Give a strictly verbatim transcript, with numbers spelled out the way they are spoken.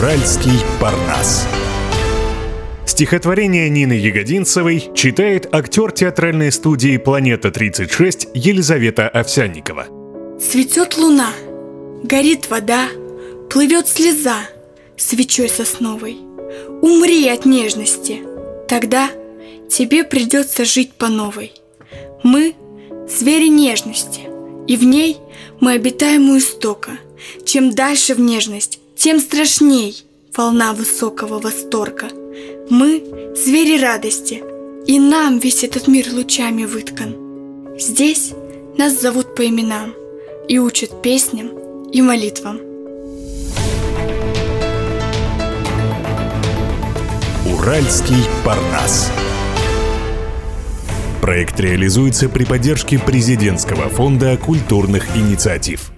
Уральский Парнас. Стихотворение Нины Ягодинцевой читает актер театральной студии «Планета-тридцать шесть» Елизавета Овсянникова. Цветет луна, горит вода, плывет слеза свечой сосновой. Умри от нежности, тогда тебе придется жить по новой. Мы — звери нежности, и в ней мы обитаем у истока. Чем дальше в нежность, тем страшней волна высокого восторга. Мы — звери радости, и нам весь этот мир лучами выткан. Здесь нас зовут по именам и учат песням и молитвам. Уральский Парнас. Проект реализуется при поддержке Президентского фонда культурных инициатив.